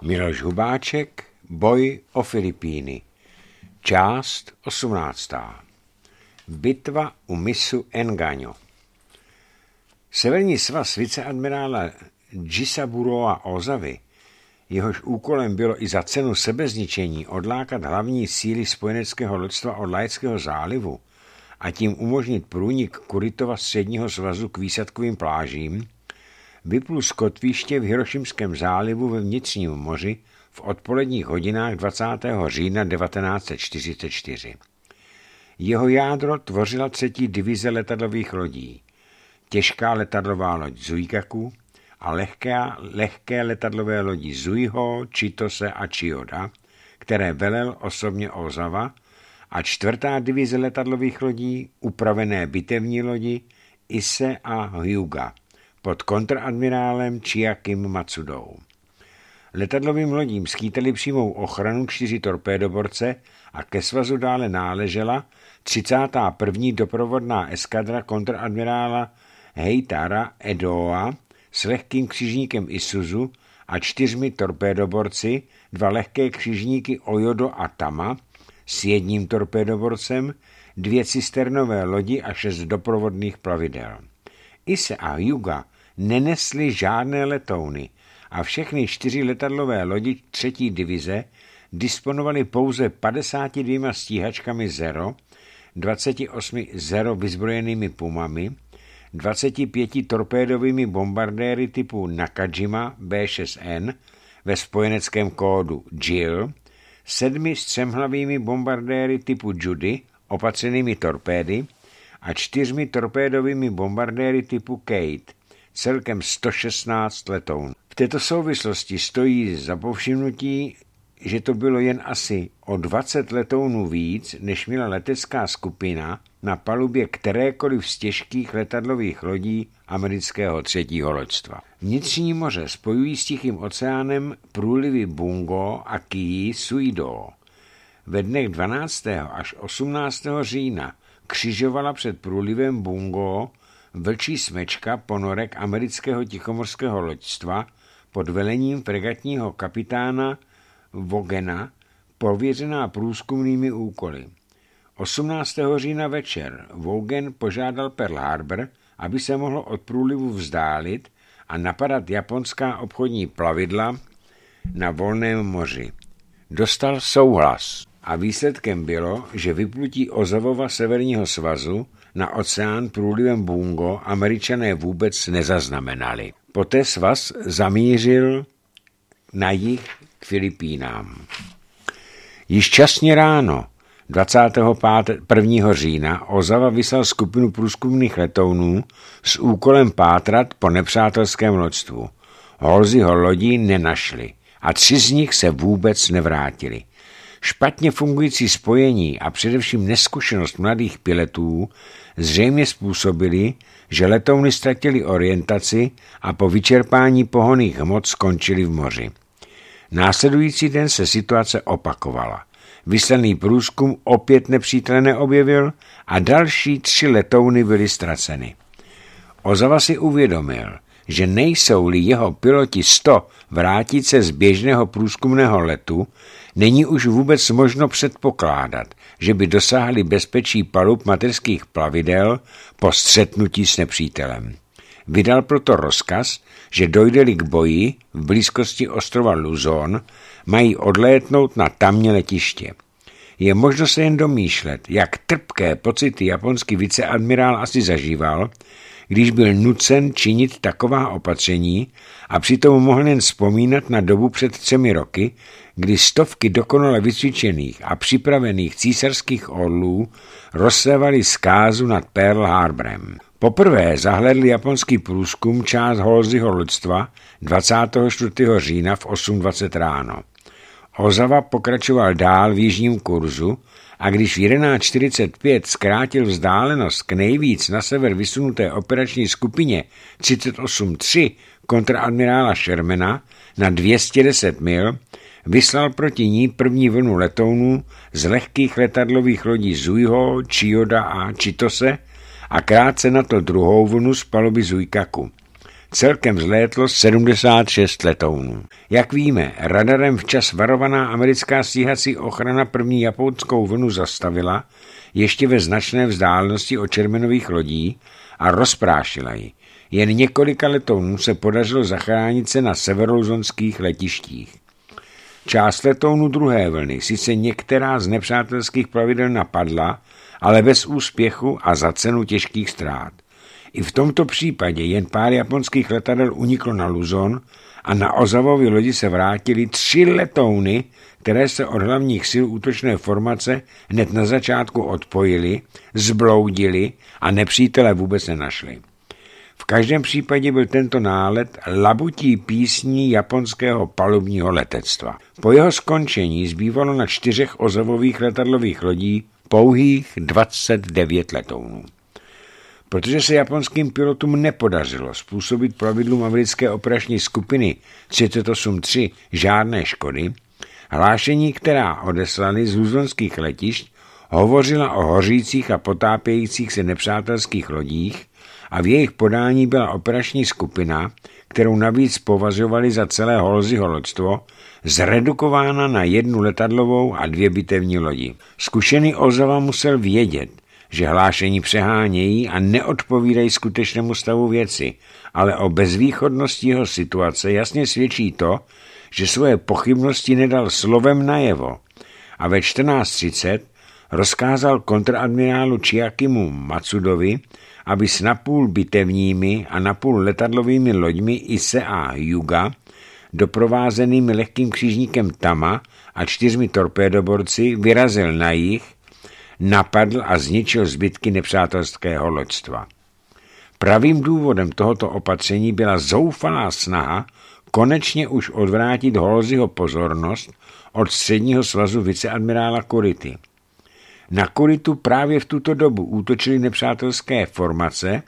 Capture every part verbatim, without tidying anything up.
Miloš Hubáček, Boj o Filipíny. Část osmnáctá. Bitva u mysu Engaño. Severní svaz viceadmirála Gisaburo Ozavy, jehož úkolem bylo i za cenu sebezničení odlákat hlavní síly spojeneckého loďstva od Laického zálivu a tím umožnit průnik Kuritova středního svazu k výsadkovým plážím, vyplul z kotviště v Hirošimském zálivu ve vnitřním moři v odpoledních hodinách dvacátého října devatenáct set čtyřicet čtyři. Jeho jádro tvořila třetí divize letadlových lodí, těžká letadlová loď Zuikaku a lehké, lehké letadlové lodi Zuiho, Chitose a Chiyoda, které velel osobně Ozawa, a čtvrtá divize letadlových lodí, upravené bitevní lodi Ise a Hyuga, pod kontradmirálem Chiakim Matsudou. Letadlovým lodím skýtali přímou ochranu čtyři torpédoborce a ke svazu dále náležela třicátá první doprovodná eskadra kontradmirála Heitara Edoa s lehkým křižníkem Isuzu a čtyřmi torpédoborci, dva lehké křižníky Ojodo a Tama s jedním torpédoborcem, dvě cisternové lodi a šest doprovodných plavidel. Ise a Hyuga nenesly žádné letouny a všechny čtyři letadlové lodi třetí divize disponovaly pouze padesáti dvěma stíhačkami Zero, dvaceti osmi Zero vyzbrojenými Pumami, dvaceti pěti torpédovými bombardéry typu Nakajima bé šest N ve spojeneckém kódu G I L, sedmi střemhlavými bombardéry typu Judy opatřenými torpédy a čtyřmi torpédovými bombardéry typu Kate, celkem sto šestnáct letounů. V této souvislosti stojí za povšimnutí, že to bylo jen asi o dvacet letounů víc, než měla letecká skupina na palubě kterékoliv z těžkých letadlových lodí amerického třetího loďstva. Vnitřní moře spojují s Tichým oceánem průlivy Bungo a Kii Suido. Ve dnech dvanáctého až osmnáctého října křižovala před průlivem Bungo vlčí smečka ponorek amerického tichomorského loďstva pod velením fregatního kapitána Vogena, pověřená průzkumnými úkoly. osmnáctého října večer Vogen požádal Pearl Harbor, aby se mohlo od průlivu vzdálit a napadat japonská obchodní plavidla na volném moři. Dostal souhlas a výsledkem bylo, že vyplutí Ozavova severního svazu na oceán průlivem Bungo Američané vůbec nezaznamenali. Poté svaz zamířil na jih k Filipínám. Již časně ráno dvacátého prvního října Ozawa vyslal skupinu průzkumných letounů s úkolem pátrat po nepřátelském loďstvu. Halseyho lodí nenašli a tři z nich se vůbec nevrátili. Špatně fungující spojení a především neskušenost mladých pilotů zřejmě způsobili, že letouny ztratili orientaci a po vyčerpání pohonných hmot skončili v moři. Následující den se situace opakovala. Vyslaný průzkum opět nepřítele neobjevil a další tři letouny byly ztraceny. Ozawa si uvědomil, že nejsou-li jeho piloti sto vrátit se z běžného průzkumného letu, není už vůbec možno předpokládat, že by dosáhli bezpečí palub mateřských plavidel po střetnutí s nepřítelem. Vydal proto rozkaz, že dojde-li k boji v blízkosti ostrova Luzon, mají odlétnout na tamní letiště. Je možno se jen domýšlet, jak trpké pocity japonský viceadmirál asi zažíval, když byl nucen činit taková opatření a přitom mohl jen vzpomínat na dobu před třemi roky, kdy stovky dokonale vycvičených a připravených císařských orlů rozsévaly zkázu nad Pearl Harborem. Poprvé zahlédl japonský průzkum část Halseyho loďstva dvacátého čtvrtého října v osm dvacet ráno. Ozawa pokračoval dál v jižním kurzu a když v jedenáct čtyřicet pět zkrátil vzdálenost k nejvíc na sever vysunuté operační skupině třicet osm tři kontradmirála Shermana na dvě stě deset mil, vyslal proti ní první vlnu letounů z lehkých letadlových lodí Zuiho, Chiyoda a Chitose a krátce na to druhou vlnu z paluby Zuikaku. Celkem vzlétlo sedmdesát šest letounů. Jak víme, radarem včas varovaná americká stíhací ochrana první japonskou vlnu zastavila ještě ve značné vzdálenosti od čermenových lodí a rozprášila ji. Jen několika letounů se podařilo zachránit se na severoluzonských letištích. Část letounů druhé vlny sice některá z nepřátelských plavidel napadla, ale bez úspěchu a za cenu těžkých ztrát. I v tomto případě jen pár japonských letadel uniklo na Luzon a na Ozavově lodi se vrátily tři letouny, které se od hlavních sil útočné formace hned na začátku odpojily, zbloudily a nepřítele vůbec nenašli. V každém případě byl tento nálet labutí písní japonského palubního letectva. Po jeho skončení zbývalo na čtyřech Ozavových letadlových lodí pouhých dvacet devět letounů. Protože se japonským pilotům nepodařilo způsobit plavidlům americké operační skupiny třicet osm tři žádné škody, hlášení, která odeslali z luzonských letišť, hovořila o hořících a potápějících se nepřátelských lodích a v jejich podání byla operační skupina, kterou navíc považovali za celé Halseyho loďstvo, zredukována na jednu letadlovou a dvě bitevní lodi. Zkušený Ozawa musel vědět, že hlášení přehánějí a neodpovídají skutečnému stavu věci, ale o bezvýchodnosti jeho situace jasně svědčí to, že svoje pochybnosti nedal slovem najevo a ve čtrnáct třicet rozkázal kontradmirálu Chiakimu Matsudovi, aby s napůl bitevními a napůl letadlovými loďmi Ise a Hyuga, doprovázenými lehkým křižníkem Tama a čtyřmi torpédoborci, vyrazil na jih, napadl a zničil zbytky nepřátelského loďstva. Pravým důvodem tohoto opatření byla zoufalá snaha konečně už odvrátit Halseyho pozornost od středního svazu viceadmirála Kurity. Na Kuritu právě v tuto dobu útočily nepřátelské formace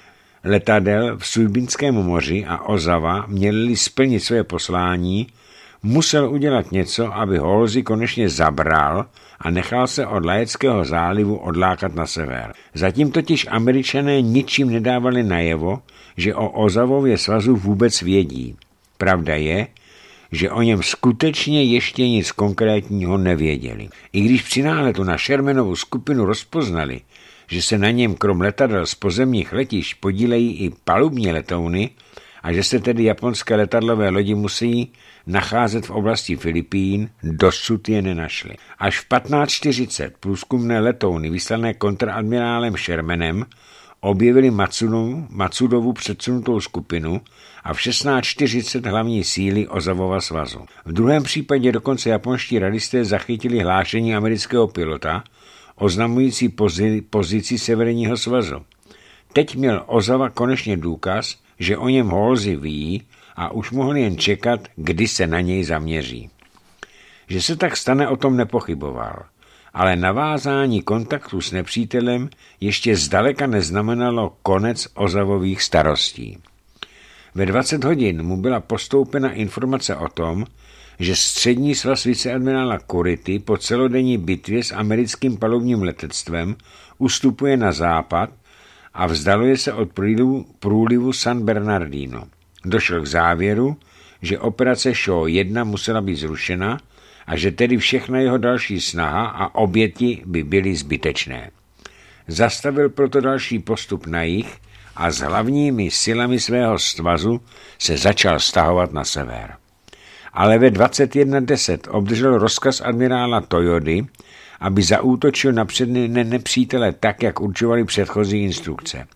letadel v Sujbinském moři a Ozawa, měli splnit své poslání, musel udělat něco, aby Halsey konečně zabral a nechal se od Lajeckého zálivu odlákat na sever. Zatím totiž Američané ničím nedávali najevo, že o Ozawově svazu vůbec vědí. Pravda je, že o něm skutečně ještě nic konkrétního nevěděli. I když při náletu na Shermanovu skupinu rozpoznali, že se na něm krom letadel z pozemních letišť podílejí i palubní letouny a že se tedy japonské letadlové lodi musí nacházet v oblasti Filipín, dosud je nenašli. Až v patnáct čtyřicet průzkumné letouny vyslané kontradmirálem Shermanem objevili Matsudovu, Matsudovu předsunutou skupinu a v šestnáct čtyřicet hlavní síly Ozawova svazu. V druhém případě dokonce japonští radisté zachytili hlášení amerického pilota, oznamující pozi, pozici severního svazu. Teď měl Ozawa konečně důkaz, že o něm Halsey ví a už mohl jen čekat, kdy se na něj zaměří. Že se tak stane, o tom nepochyboval, ale navázání kontaktu s nepřítelem ještě zdaleka neznamenalo konec Ozawových starostí. Ve dvacet hodin mu byla postoupena informace o tom, že střední svaz viceadmirála Kurity po celodenní bitvě s americkým palubním letectvem ustupuje na západ a vzdaluje se od průlivu, průlivu San Bernardino. Došel k závěru, že operace Shaw jedna musela být zrušena a že tedy všechna jeho další snaha a oběti by byly zbytečné. Zastavil proto další postup na jih a s hlavními silami svého svazu se začal stahovat na sever. Ale ve dvacet jedna deset obdržel rozkaz admirála Toyody, aby zaútočil na přední nepřítele tak, jak určovali předchozí instrukce.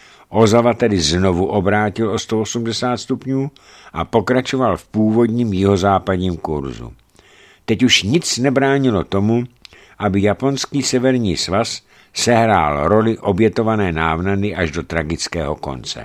Ozawa tedy znovu obrátil o sto osmdesát stupňů a pokračoval v původním jihozápadním kurzu. Teď už nic nebránilo tomu, aby japonský severní svaz sehrál roli obětované návnady až do tragického konce.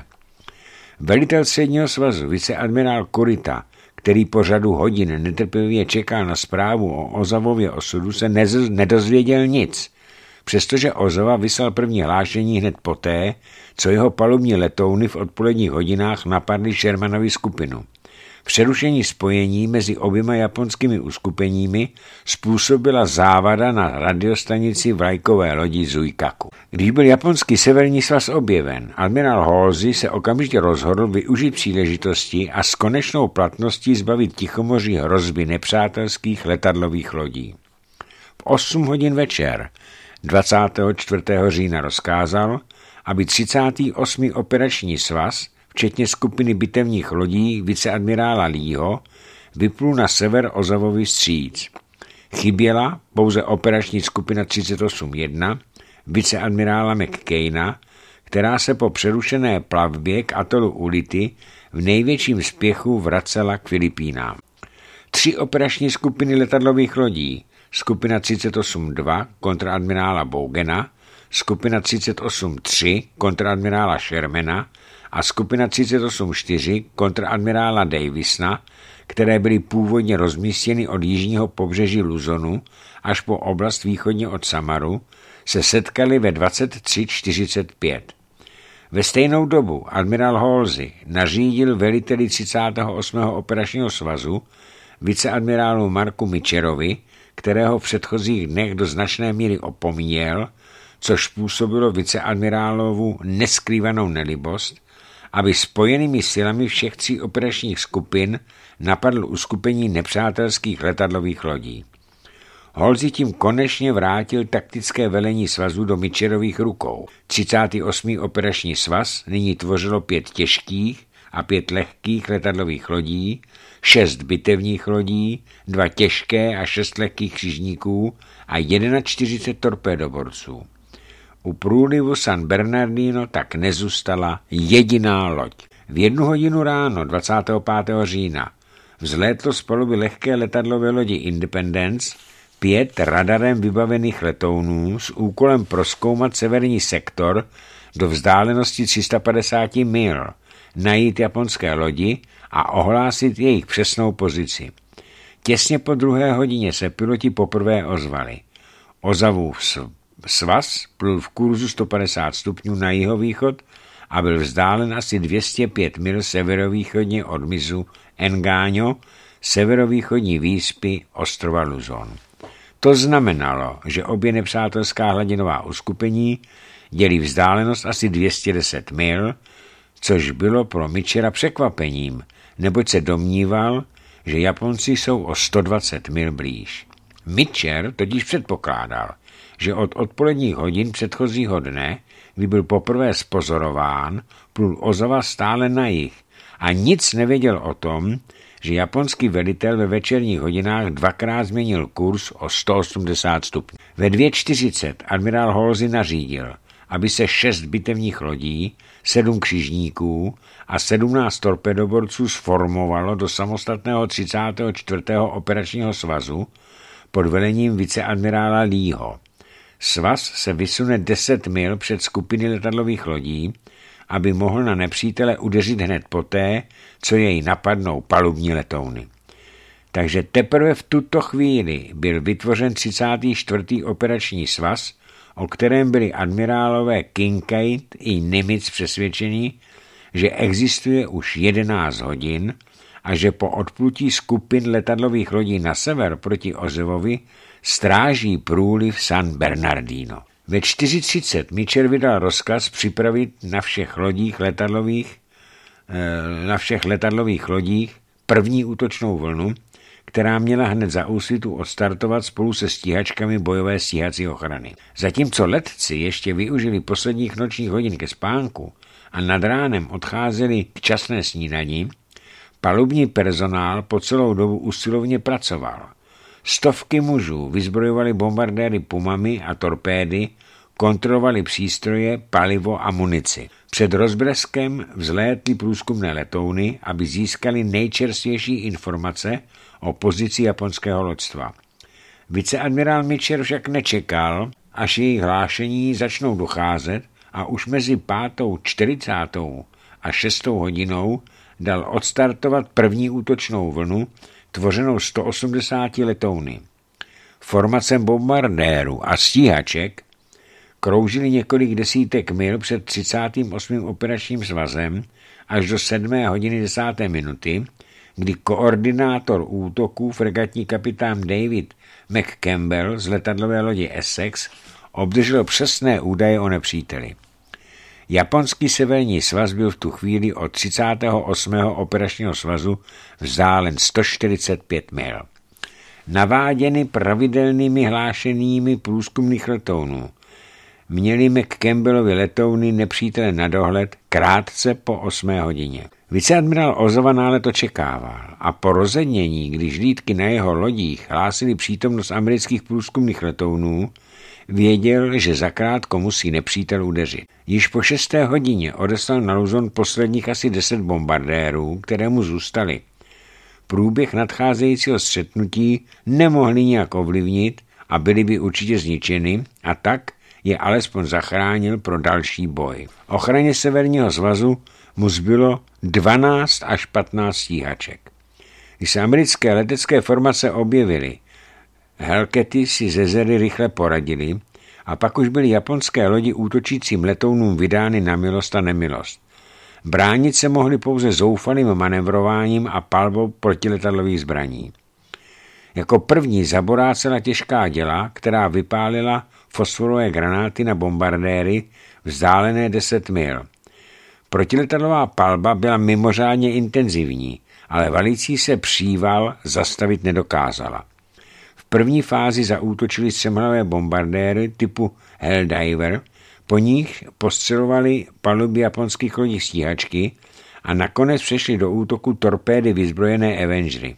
Velitel středního svazu, viceadmirál Kurita, který po řadu hodin netrpělivě čekal na zprávu o Ozawově osudu, se nez- nedozvěděl nic, přestože Ozawa vyslal první hlášení hned poté, co jeho palubní letouny v odpoledních hodinách napadly Shermanovi skupinu. Přerušení spojení mezi oběma japonskými uskupeními způsobila závada na radiostanici vlajkové lodi Zuikaku. Když byl japonský severní svaz objeven, admirál Halsey se okamžitě rozhodl využít příležitosti a s konečnou platností zbavit Tichomoří hrozby nepřátelských letadlových lodí. V osm hodin večer dvacátého čtvrtého října rozkázal, aby třicátý osmý operační svaz, včetně skupiny bitevních lodí viceadmirála Leeho, vyplul na sever Ozavovi vstříc. Chyběla pouze operační skupina třicet osm jedna viceadmirála McCaina, která se po přerušené plavbě k atolu Ulithi v největším spěchu vracela k Filipínám. Tři operační skupiny letadlových lodí, skupina třicet osm dva kontradmirála Bogena, skupina třicet osm tři kontradmirála Shermana a skupina třicet osm čtyři kontradmirála Davisona, které byly původně rozmístěny od jižního pobřeží Luzonu až po oblast východně od Samaru, se setkali ve dvacet tři čtyřicet pět. Ve stejnou dobu admirál Halsey nařídil veliteli třicátého osmého operačního svazu, viceadmirálu Marku Mitcherovi, kterého v předchozích dnech do značné míry opomíjel, což způsobilo viceadmirálovu neskrývanou nelibost, aby spojenými silami všech tří operačních skupin napadl uskupení nepřátelských letadlových lodí. Halsey tím konečně vrátil taktické velení svazu do Mitcherových rukou. třicátý osmý operační svaz nyní tvořilo pět těžkých a pět lehkých letadlových lodí, šest bitevních lodí, dva těžké a šest lehkých křižníků a čtyřicet jedna torpédoborců. U průlivu San Bernardino tak nezůstala jediná loď. V jednu hodinu ráno dvacátého pátého října vzlétlo z paluby lehké letadlové lodi Independence pět radarem vybavených letounů s úkolem prozkoumat severní sektor do vzdálenosti tři sta padesát mil, najít japonské lodi a ohlásit jejich přesnou pozici. Těsně po druhé hodině se piloti poprvé ozvali. Ozavův svaz plul v kurzu sto padesát stupňů na jihovýchod a byl vzdálen asi dvě stě pět mil severovýchodně od mysu Engaño, severovýchodní výspy ostrova Luzon. To znamenalo, že obě nepřátelská hladinová uskupení dělí vzdálenost asi dvě stě deset mil, což bylo pro Mitchera překvapením, neboť se domníval, že Japonci jsou o sto dvacet mil blíž. Mitcher totiž předpokládal, že od odpoledních hodin předchozího dne, kdy byl poprvé spozorován, plul Ozawa stále na jih a nic nevěděl o tom, že japonský velitel ve večerních hodinách dvakrát změnil kurz o sto osmdesát stupňů. Ve dvě čtyřicet admirál Halsey nařídil, aby se šest bitevních lodí, sedm křižníků a sedmnáct torpedoborců sformovalo do samostatného třicátého čtvrtého operačního svazu pod velením viceadmirála Leeho. Svaz se vysune deset mil před skupiny letadlových lodí, aby mohl na nepřítele udeřit hned poté, co jej napadnou palubní letouny. Takže teprve v tuto chvíli byl vytvořen třicátý čtvrtý operační svaz, o kterém byli admirálové Kinkaid i Nimitz přesvědčeni, že existuje už jedenáct hodin a že po odplutí skupin letadlových lodí na sever proti Ozavovi stráží průliv San Bernardino. Ve čtyři třicet Mitcher vydal rozkaz připravit na všech lodích letadlových, na všech letadlových lodích první útočnou vlnu, která měla hned za úsvitu odstartovat spolu se stíhačkami bojové stíhací ochrany. Zatímco letci ještě využili posledních nočních hodin ke spánku a nad ránem odcházeli k časné snídani, palubní personál po celou dobu usilovně pracoval. Stovky mužů vyzbrojovali bombardéry pumami a torpédy, kontrolovali přístroje, palivo a munici. Před rozbleskem vzlétly průzkumné letouny, aby získali nejčerstvější informace o pozici japonského loďstva. Viceadmirál Mitcher však nečekal, až jejich hlášení začnou docházet a už mezi pátou čtyřicátou a šestou hodinou dal odstartovat první útočnou vlnu, tvořenou sto osmdesáti letouny. Formace bombardérů a stíhaček kroužili několik desítek mil před třicátým osmým operačním svazem až do sedmé hodiny desáté minuty, kdy koordinátor útoků, fregatní kapitán David McCampbell z letadlové lodi Essex, obdržel přesné údaje o nepříteli. Japonský severní svaz byl v tu chvíli od třicátého osmého operačního svazu vzdálen sto čtyřicet pět mil. Naváděny pravidelnými hlášenými průzkumných letounů měli McCampbellovi letouny nepřítele na dohled krátce po osmé hodině. Viceadmirál Ozova nálet očekával a po rozednění, když hlídky na jeho lodích hlásily přítomnost amerických průzkumných letounů, věděl, že zakrátko musí nepřítel udeřit. Již po šesté hodině odeslal na Luzon posledních asi deset bombardérů, které mu zůstaly. Průběh nadcházejícího střetnutí nemohli nijak ovlivnit a byly by určitě zničeny, a tak je alespoň zachránil pro další boj. Ochraně severního svazu mu zbylo dvanáct až patnáct stíhaček. Když se americké letecké formace objevily, Helkety si ze Zery rychle poradili a pak už byly japonské lodi útočícím letounům vydány na milost a nemilost. Bránit se mohli pouze zoufalým manevrováním a palbou protiletadlových zbraní. Jako první zaborácela těžká děla, která vypálila fosforové granáty na bombardéry vzdálené deset mil. Protiletadlová palba byla mimořádně intenzivní, ale valící se příval zastavit nedokázala. V první fázi zaútočili střemhlavé bombardéry typu Helldiver, po nich postřelovali paluby japonských lodí stíhačky a nakonec přešli do útoku torpédy vyzbrojené Avengery.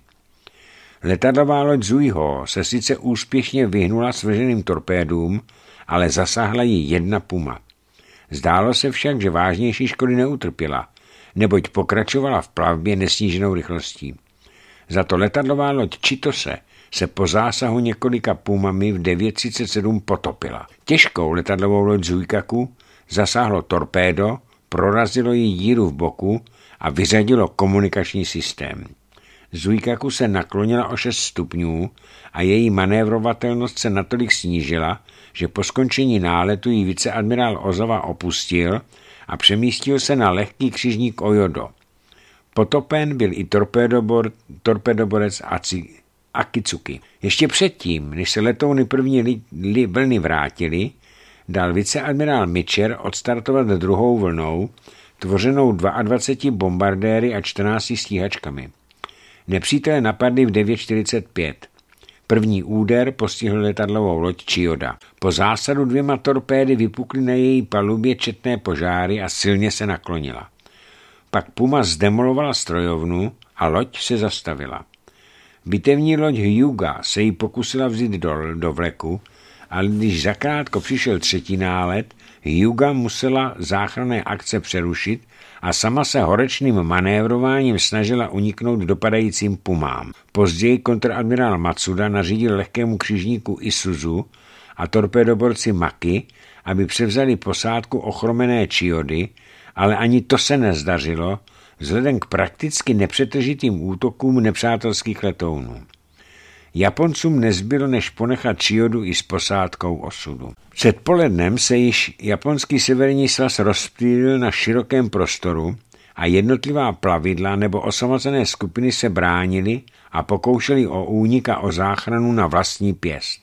Letadlová loď Zuiho se sice úspěšně vyhnula svrženým torpédům, ale zasáhla ji jedna Puma. Zdálo se však, že vážnější škody neutrpěla, neboť pokračovala v plavbě nesníženou rychlostí. Za to letadlová loď Chitose se po zásahu několika Pumami v devět třicet sedm potopila. Těžkou letadlovou loď Zuikaku zasáhlo torpédo, prorazilo jí díru v boku a vyřadilo komunikační systém. Zuikaku se naklonila o šest stupňů a její manévrovatelnost se natolik snížila, že po skončení náletu jí viceadmirál Ozova opustil a přemístil se na lehký křižník Ojodo. Potopen byl i torpédobor, torpédoborec Akitsuki. Ještě předtím, než se letouny první li, li, vlny vrátily, dal viceadmirál Mitcher odstartovat druhou vlnou, tvořenou dvaceti dvěma bombardéry a čtrnácti stíhačkami. Nepřítelé napadli v devět čtyřicet pět. První úder postihl letadlovou loď Chiyoda. Po zásadu dvěma torpédy vypukly na její palubě četné požáry a silně se naklonila. Pak Puma zdemolovala strojovnu a loď se zastavila. Bitevní loď Hyuga se jí pokusila vzít do, do vleku, ale když zakrátko přišel třetí nálet, Hyuga musela záchranné akce přerušit a sama se horečným manévrováním snažila uniknout dopadajícím Pumám. Později kontradmirál Matsuda nařídil lehkému křižníku Isuzu a torpédoborci Maki, aby převzali posádku ochromené Chiyody, ale ani to se nezdařilo, vzhledem k prakticky nepřetržitým útokům nepřátelských letounů. Japoncům nezbylo než ponechat Chiyodu i s posádkou osudu. Před polednem se již japonský severní svaz rozptýlil na širokém prostoru a jednotlivá plavidla nebo osamocené skupiny se bránily a pokoušeli o únik a o záchranu na vlastní pěst.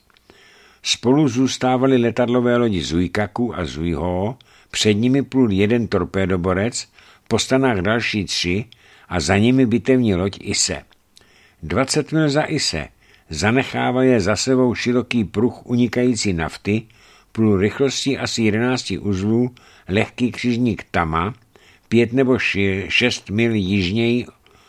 Spolu zůstávali letadlové lodi Zuikaku a Zuiho, před nimi plul jeden torpédoborec, po stranách další tři a za nimi bitevní loď Ise. dvacet mil za Ise zanechával je za sebou široký pruh unikající nafty, plul rychlostí asi jedenácti uzlů lehký křižník Tama, pět nebo šest mil jižněji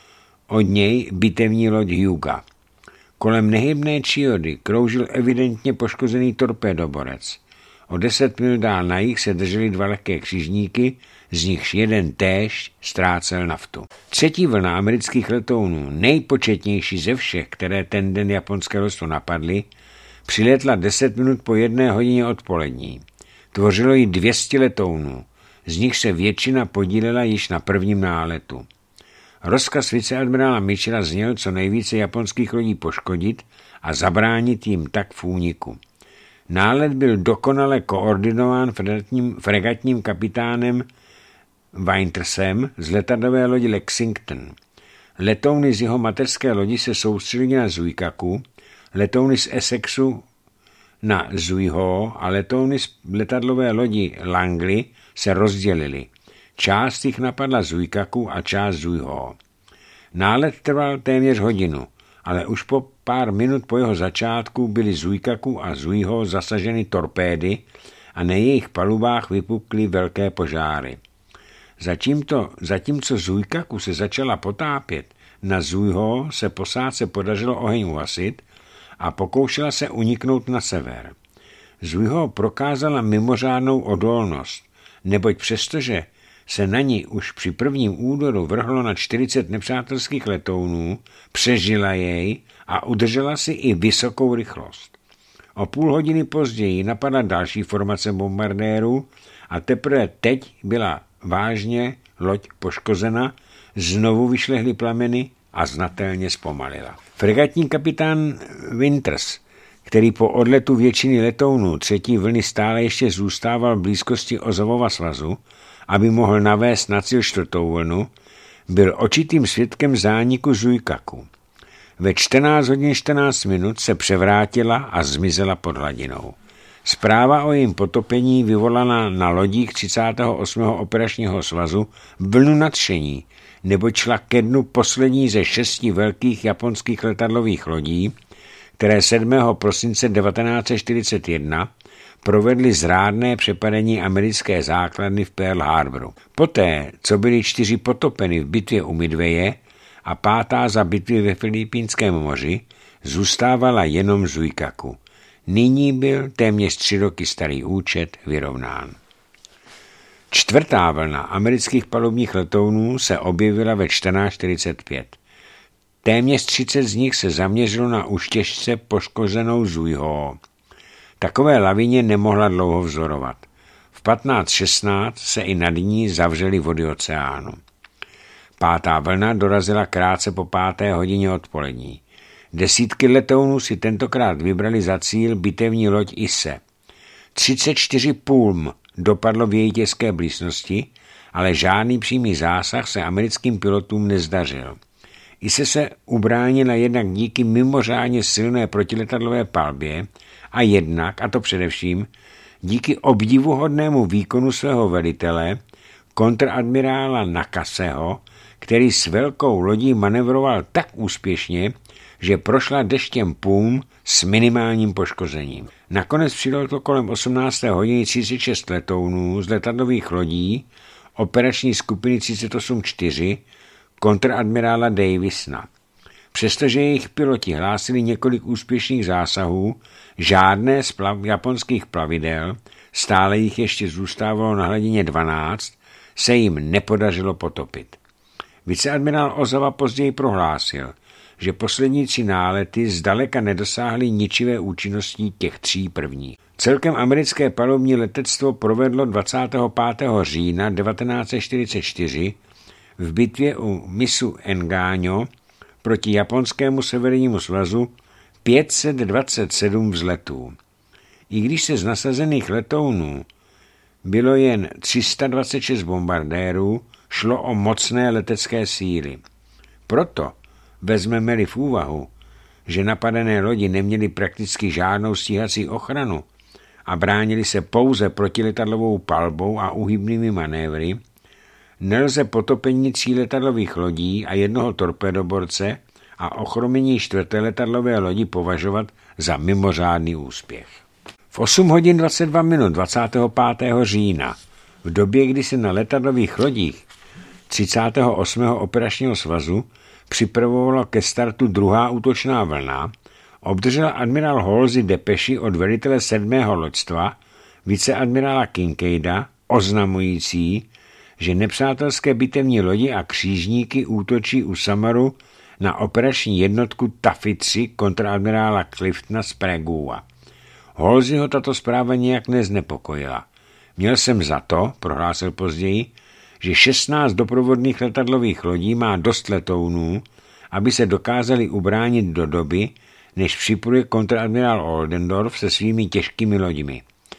od něj bitevní loď Hyuga. Kolem nehybné Chiyody kroužil evidentně poškozený torpédoborec. O deset mil dál na jih se držely dva lehké křižníky, z nichž jeden též ztrácel naftu. Třetí vlna amerických letounů, nejpočetnější ze všech, které ten den japonské loďstvo napadly, přiletla deset minut po jedné hodině odpolední. Tvořilo ji dvě stě letounů, z nich se většina podílela již na prvním náletu. Rozkaz viceadmirála Mitchera zněl co nejvíce japonských lodí poškodit a zabránit jim tak v úniku. Nálet byl dokonale koordinován fregatním, fregatním kapitánem Wintersem z letadlové lodi Lexington. Letouny z jeho mateřské lodi se soustředily na Zuikaku, letouny z Essexu na Zuiho a letouny z letadlové lodi Langley se rozdělily. Část jich napadla Zuikaku a část Zuiho. Nálet trval téměř hodinu, ale už po pár minut po jeho začátku byly Zuikaku a Zuiho zasaženy torpédy a na jejich palubách vypukly velké požáry. Zatímto, zatímco Zuikaku se začala potápět, na Zuiho se posádce podařilo oheň uhasit a pokoušela se uniknout na sever. Zuiho prokázala mimořádnou odolnost, neboť přestože se na ní už při prvním úderu vrhlo na čtyřicet nepřátelských letounů, přežila jej a udržela si i vysokou rychlost. O půl hodiny později napadla další formace bombardérů a teprve teď byla vážně loď poškozena, znovu vyšlehly plameny a znatelně zpomalila. Fregatní kapitán Winters, který po odletu většiny letounů třetí vlny stále ještě zůstával v blízkosti Ozovova svazu, aby mohl navést na cíl čtvrtou vlnu, byl očitým svědkem zániku Zuikaku. Ve čtrnáct hodin čtrnáct minut se převrátila a zmizela pod hladinou. Zpráva o jejím potopení vyvolala na lodích třicátého osmého operačního svazu vlnu nadšení, neboť šla ke dnu poslední ze šesti velkých japonských letadlových lodí, které sedmého prosince devatenáct set čtyřicet jedna provedly zrádné přepadení americké základny v Pearl Harboru. Poté, co byly čtyři potopeny v bitvě u Midwaye a pátá za bitvy ve Filipínském moři, zůstávala jenom Zuikaku. Nyní byl téměř tři roky starý účet vyrovnán. Čtvrtá vlna amerických palubních letounů se objevila ve čtrnáct čtyřicet pět. Téměř třicet z nich se zaměřilo na už těžce poškozenou Zuiho. Takové lavině nemohla dlouho vzorovat. V patnáct šestnáct se i nad ní zavřely vody oceánu. Pátá vlna dorazila krátce po páté hodině odpolední. Desítky letounů si tentokrát vybrali za cíl bitevní loď Ise. třicet čtyři pulm dopadlo v její těžké blízkosti, ale žádný přímý zásah se americkým pilotům nezdařil. Ise se ubránila jednak díky mimořádně silné protiletadlové palbě a jednak, a to především, díky obdivuhodnému výkonu svého velitele, kontradmirála Nakaseho, který s velkou lodí manevroval tak úspěšně, že prošla deštěm pum s minimálním poškozením. Nakonec přiletlo kolem osmnácté hodiny třicet šest letounů z letadlových lodí operační skupiny třicet osm čtyři kontradmirála Davisona. Přestože jejich piloti hlásili několik úspěšných zásahů, žádné z plav, japonských plavidel, stále jich ještě zůstávalo na hladině dvanáct, se jim nepodařilo potopit. Viceadmirál Ozawa později prohlásil, že poslední tři nálety zdaleka nedosáhly ničivé účinnosti těch tří prvních. Celkem americké palubní letectvo provedlo dvacátého pátého října devatenáct set čtyřicet čtyři v bitvě u mysu Engaño proti japonskému severnímu svazu pět set dvacet sedm vzletů. I když se z nasazených letounů bylo jen tři sta dvacet šest bombardérů, šlo o mocné letecké síly. Proto vezmeme-li v úvahu, že napadené lodi neměly prakticky žádnou stíhací ochranu a bránili se pouze protiletadlovou palbou a uhybnými manévry, nelze potopení tří letadlových lodí a jednoho torpédoborce a ochromění čtvrté letadlové lodi považovat za mimořádný úspěch. V osm hodin dvacet dva minut dvacátého pátého října, v době, kdy se na letadlových lodích třicátého osmého operačního svazu připravovala ke startu druhá útočná vlna, obdržel admirál Halsey depeši od velitele sedmého loďstva, viceadmirála Kincaida, oznamující, že nepřátelské bitevní lodi a křížníky útočí u Samaru na operační jednotku Taffy tři kontradmirála Cliftona z Praguea. Halseyho tato zpráva nějak neznepokojila. Měl jsem za to, prohlásil později, že šestnáct doprovodných letadlových lodí má dost letounů, aby se dokázali ubránit do doby, než připluje kontradmirál Oldendorf se svými těžkými loďmi.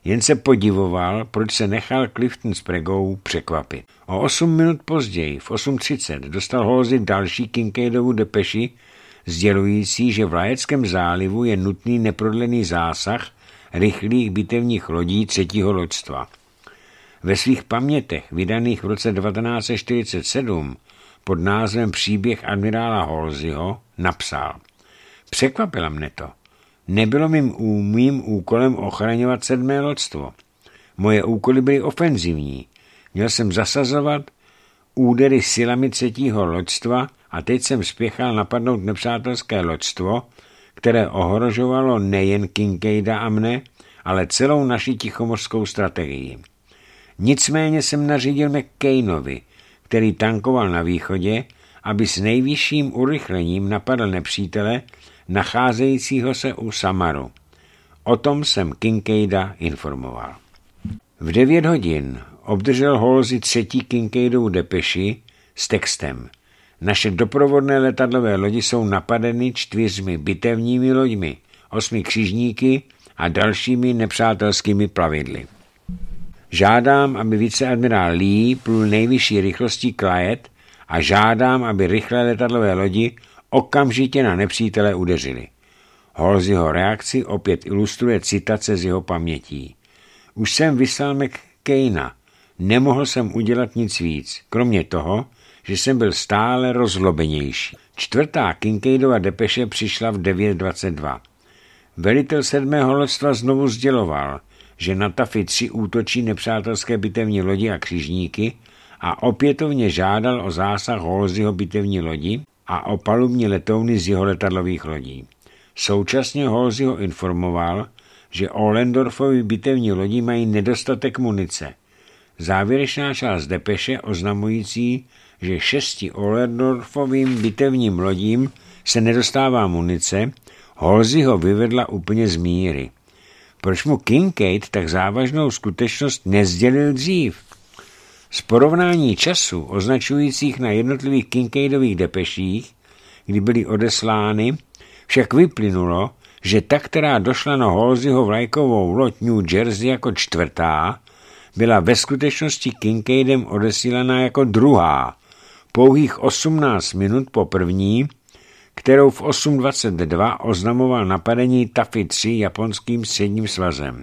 Jen se podivoval, proč se nechal Clifton s Pregou překvapit. O osm minut později, v osm třicet, dostal Halsey další Kincaidovu depeši, sdělující, že v Lajeckém zálivu je nutný neprodlený zásah rychlých bitevních lodí třetího loďstva. Ve svých pamětech, vydaných v roce devatenáct set čtyřicet sedm pod názvem Příběh admirála Halseyho, napsal: Překvapilo mne to. Nebylo mým, mým úkolem ochraňovat sedmé loďstvo. Moje úkoly byly ofenzivní. Měl jsem zasazovat údery silami třetího loďstva a teď jsem spěchal napadnout nepřátelské loďstvo, které ohrožovalo nejen Kincaida a mne, ale celou naši tichomořskou strategii. Nicméně jsem nařídil McCainovi, který tankoval na východě, aby s nejvyšším urychlením napadl nepřítele, nacházejícího se u Samaru. O tom jsem Kincaida informoval. V devět hodin obdržel Halsey třetí Kincaidovu depeši s textem: Naše doprovodné letadlové lodi jsou napadeny čtyřmi bitevními loďmi, osmi křižníky a dalšími nepřátelskými plavidly. Žádám, aby viceadmirál Lee plul nejvyšší rychlostí Clyde a žádám, aby rychlé letadlové lodi okamžitě na nepřítele udeřili. Halseyho reakci opět ilustruje citace z jeho pamětí. Už jsem vyslal McCaina. Nemohl jsem udělat nic víc, kromě toho, že jsem byl stále rozlobenější. Čtvrtá Kincaidova depeše přišla v devět dvacet dva. Velitel sedmého loďstva znovu sděloval, že na Taffy tři útočí nepřátelské bitevní lodi a křižníky a opětovně žádal o zásah Halseyho bitevní lodi a o palubní letouny z jeho letadlových lodí. Současně Halseyho informoval, že Ohlendorfovy bitevní lodi mají nedostatek munice. Závěrečná část depeše oznamující, že šesti Ohlendorfovým bitevním lodím se nedostává munice, Halseyho vyvedla úplně z míry. Proč mu Kincaid tak závažnou skutečnost nezdělil dřív? Z porovnání času označujících na jednotlivých Kincaidových depeších, kdy byly odeslány, však vyplynulo, že ta, která došla na Halseyho vlajkovou loď New Jersey jako čtvrtá, byla ve skutečnosti Kincaidem odesílaná jako druhá, pouhých osmnáct minut po první, kterou v osm dvacet dva oznamoval napadení Taffy tři japonským středním svazem.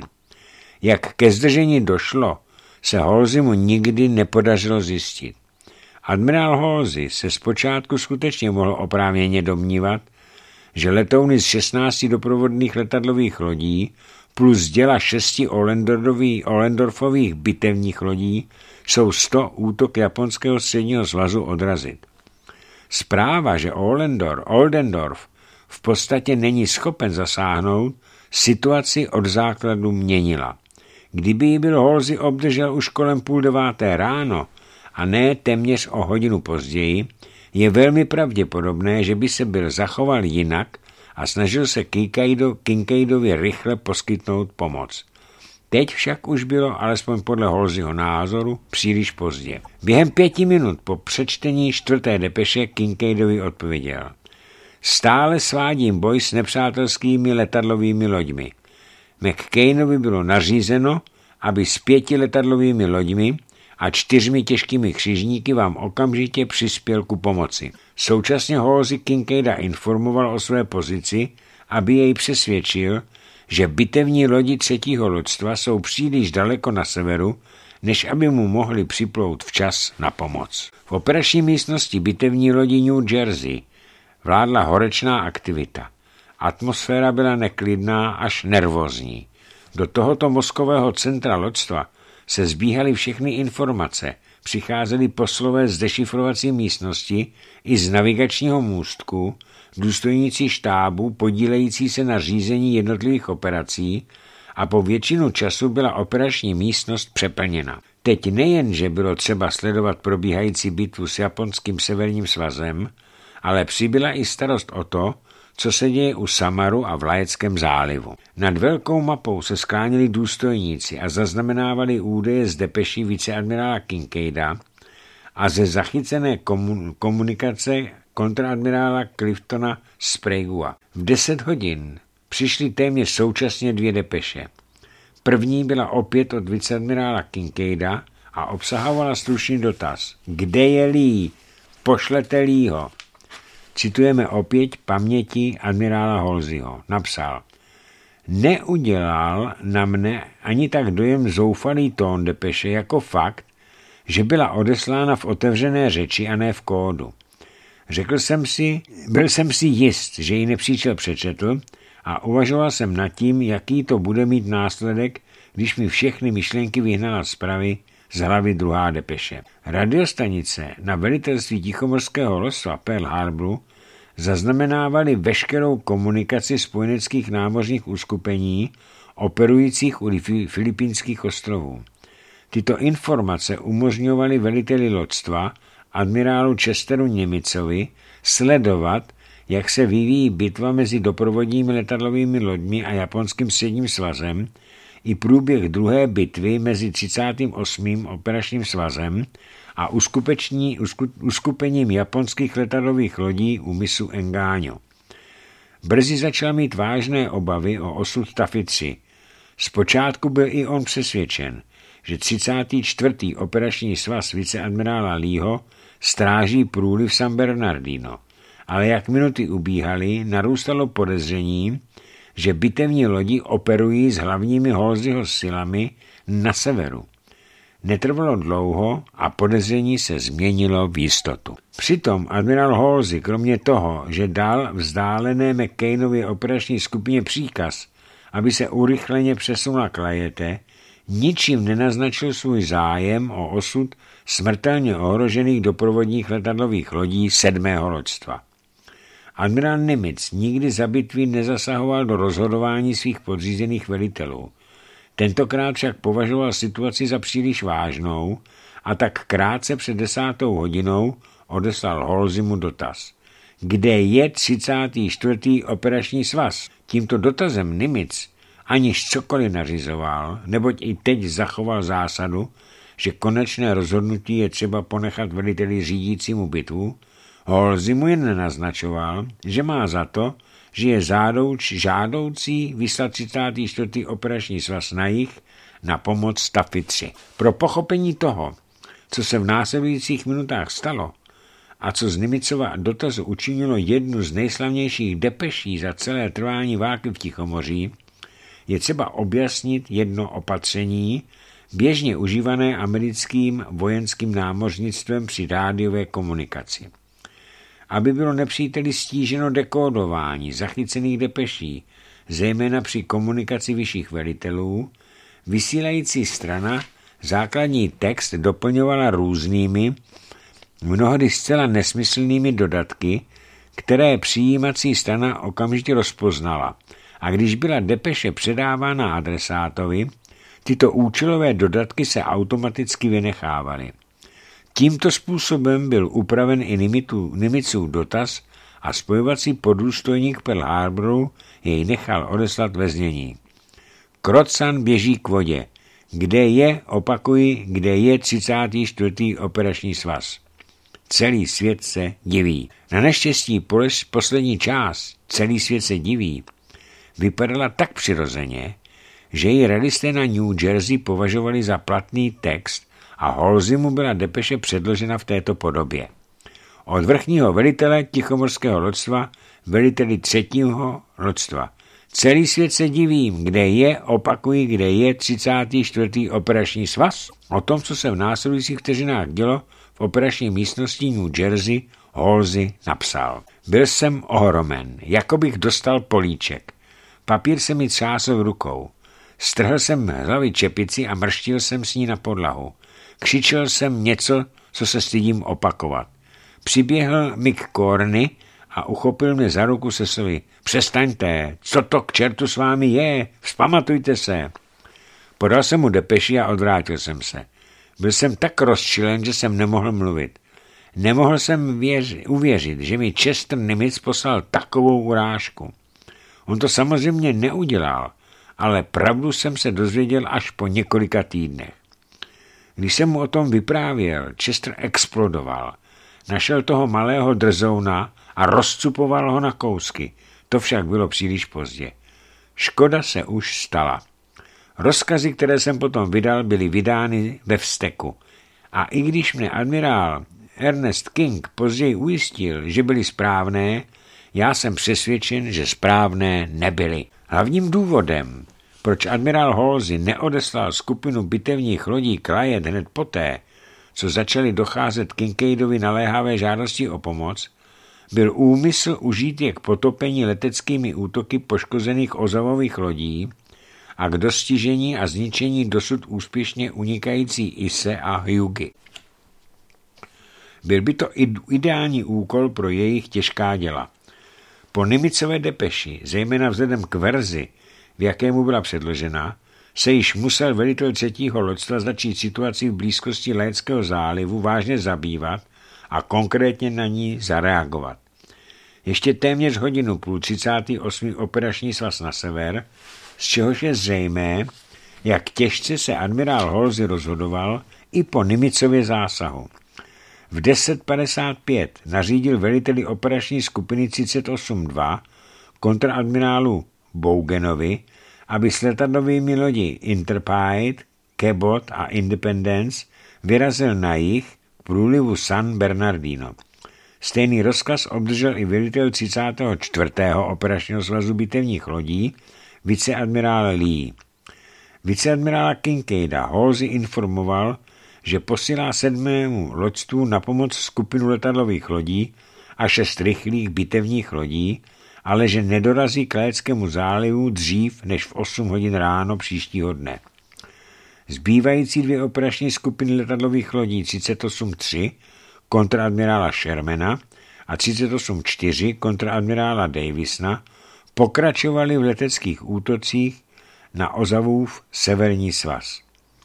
Jak ke zdržení došlo, se Halseymu nikdy nepodařilo zjistit. Admirál Halsey se zpočátku skutečně mohl oprávněně domnívat, že letouny z šestnácti doprovodných letadlových lodí plus děla šesti Ohlendorfových bitevních lodí jsou sto útok japonského středního svazu odrazit. Zpráva, že Ohlendorf, Oldendorf v podstatě není schopen zasáhnout, situaci od základu měnila. Kdyby ji byl Halsey obdržel už kolem půl deváté ráno a ne téměř o hodinu později, je velmi pravděpodobné, že by se byl zachoval jinak a snažil se Kincaidovi rychle poskytnout pomoc. Teď však už bylo, alespoň podle Halseyho názoru, příliš pozdě. Během pěti minut po přečtení čtvrté depeše Kincaidovi odpověděl: Stále svádím boj s nepřátelskými letadlovými loďmi. McCainovi bylo nařízeno, aby s pěti letadlovými loďmi a čtyřmi těžkými křižníky vám okamžitě přispěl ku pomoci. Současně Halsey Kincaida informoval o své pozici, aby jej přesvědčil, že bitevní lodi třetího loďstva jsou příliš daleko na severu, než aby mu mohli připlout včas na pomoc. V operační místnosti bitevní lodi New Jersey vládla horečná aktivita. Atmosféra byla neklidná až nervózní. Do tohoto mozkového centra loďstva se sbíhaly všechny informace, přicházely poslové z dešifrovací místnosti i z navigačního můstku, důstojníci štábu podílející se na řízení jednotlivých operací a po většinu času byla operační místnost přeplněna. Teď nejen, že bylo třeba sledovat probíhající bitvu s japonským severním svazem, ale přibyla i starost o to, co se děje u Samaru a v Lajeckém zálivu. Nad velkou mapou se skláněli důstojníci a zaznamenávali údaje z depeší viceadmirála Kincaida a ze zachycené komunikace kontradmirála Cliftona Spraguea. V deset hodin přišly téměř současně dvě depeše. První byla opět od viceadmirála Kincaida a obsahovala stručný dotaz. Kde je Lee? Pošlete Leeho. Citujeme opět paměti admirála Halseyho. Napsal: Neudělal na mne ani tak dojem zoufalý tón depeše jako fakt, že byla odeslána v otevřené řeči a ne v kódu. Řekl jsem si, byl jsem si jist, že ji nepříčel přečetl a uvažoval jsem nad tím, jaký to bude mít následek, když mi všechny myšlenky vyhnala zpravy z hlavy druhá depeše. Radiostanice na velitelství Tichomorského loďstva Pearl Harboru zaznamenávaly veškerou komunikaci spojeneckých námořních uskupení operujících u Filipínských ostrovů. Tyto informace umožňovaly veliteli loďstva, admirálu Chesteru Nimicovi, sledovat, jak se vyvíjí bitva mezi doprovodními letadlovými loďmi a japonským středním svazem i průběh druhé bitvy mezi třicátým osmým operačním svazem a uskupením japonských letadlových lodí u mysu Engaño. Brzy začal mít vážné obavy o osud Taffy tři. Zpočátku byl i on přesvědčen, že třicátý čtvrtý operační svaz viceadmirála Leeho stráží průliv San Bernardino, ale jak minuty ubíhaly, narůstalo podezření, že bitevní lodi operují s hlavními Halseyho silami na severu. Netrvalo dlouho a podezření se změnilo v jistotu. Přitom admirál Halsey, kromě toho, že dal vzdálené McCainově operační skupině příkaz, aby se urychleně přesunula k Leyte, ničím nenaznačil svůj zájem o osud smrtelně ohrožených doprovodních letadlových lodí sedmého loďstva. Admirál Nimitz nikdy za bitví nezasahoval do rozhodování svých podřízených velitelů. Tentokrát však považoval situaci za příliš vážnou a tak krátce před desátou hodinou odeslal Halseymu dotaz. Kde je třicátý čtvrtý operační svaz? Tímto dotazem Nimitz aniž cokoliv nařizoval, neboť i teď zachoval zásadu, že konečné rozhodnutí je třeba ponechat veliteli řídícímu bitvu, Halsey mu jen naznačoval, že má za to, že je zádouč, žádoucí vyslat třicátý čtvrtý operační svaz na jih na pomoc Taffy tři. Pro pochopení toho, co se v následujících minutách stalo a co z Nimicova dotazu učinilo jednu z nejslavnějších depeší za celé trvání války v Tichomoří, je třeba objasnit jedno opatření, běžně užívané americkým vojenským námořnictvem při rádiové komunikaci. Aby bylo nepříteli stíženo dekódování zachycených depeší, zejména při komunikaci vyšších velitelů, vysílající strana základní text doplňovala různými, mnohdy zcela nesmyslnými dodatky, které přijímací strana okamžitě rozpoznala. A když byla depeše předávána adresátovi, tyto účelové dodatky se automaticky vynechávaly. Tímto způsobem byl upraven i Nimicův dotaz a spojovací podůstojník Pearl Harboru jej nechal odeslat ve znění. Krocan běží k vodě. Kde je, opakuji, kde je třicátý čtvrtý operační svaz? Celý svět se diví. Na neštěstí poslední část, celý svět se diví, vypadala tak přirozeně, že ji radisté na New Jersey považovali za platný text a Halseymu byla depeše předložena v této podobě. Od vrchního velitele Tichomorského loďstva, veliteli třetího loďstva. Celý svět se divím, kde je, opakuji, kde je třicátý čtvrtý operační svaz. O tom, co se v následujících vteřinách dělo v operační místnosti New Jersey, Halsey napsal. Byl jsem ohromen, jako bych dostal políček. Papír se mi třásl v rukou. Strhl jsem hlavy čepici a mrštil jsem s ní na podlahu. Křičel jsem něco, co se stydím opakovat. Přiběhl Mick Corny a uchopil mě za ruku se slovy. Přestaňte, co to k čertu s vámi je, vzpamatujte se. Podal jsem mu depeši a odvrátil jsem se. Byl jsem tak rozčilen, že jsem nemohl mluvit. Nemohl jsem věři, uvěřit, že mi Chester Nimitz poslal takovou urážku. On to samozřejmě neudělal, ale pravdu jsem se dozvěděl až po několika týdnech. Když jsem mu o tom vyprávěl, Chester explodoval. Našel toho malého drzouna a rozcupoval ho na kousky. To však bylo příliš pozdě. Škoda se už stala. Rozkazy, které jsem potom vydal, byly vydány ve vzteku. A i když mne admirál Ernest King později ujistil, že byly správné, já jsem přesvědčen, že správné nebyly. Hlavním důvodem, proč admirál Halsey neodeslal skupinu bitevních lodí Clyde hned poté, co začaly docházet Kincaidovi naléhavé žádosti o pomoc, byl úmysl užít je k potopení leteckými útoky poškozených ozavových lodí a k dostižení a zničení dosud úspěšně unikající Ise a Hugy. Byl by to ideální úkol pro jejich těžká děla. Po Nimicové depeši, zejména vzhledem k verzi, v jakému byla předložena, se již musel velitel třetího loďstva začít situací v blízkosti Laetského zálivu vážně zabývat a konkrétně na ní zareagovat. Ještě téměř hodinu půl třicátý osmý operační svaz na sever, z čehož je zřejmé, jak těžce se admirál Halsey rozhodoval i po Nimicově zásahu. V deset padesát pět nařídil veliteli operační skupiny třicet osm dva kontradmirálu Bougenovi, aby s letadlovými lodi Intrepid, Cabot a Independence vyrazil na jih k průlivu San Bernardino. Stejný rozkaz obdržel i velitel třicátého čtvrtého operačního svazu bitevních lodí, viceadmirál Lee. Viceadmirála Kincaida Halsey informoval, že posílá sedmému loďstvu na pomoc skupinu letadlových lodí a šest rychlých bitevních lodí, ale že nedorazí k Laetskému zálivu dřív než v osm hodin ráno příštího dne. Zbývající dvě operační skupiny letadlových lodí třicet osm tři kontradmirála Shermana a třicet osm čtyři kontradmirála Davisona pokračovaly v leteckých útocích na Ozavův severní svaz.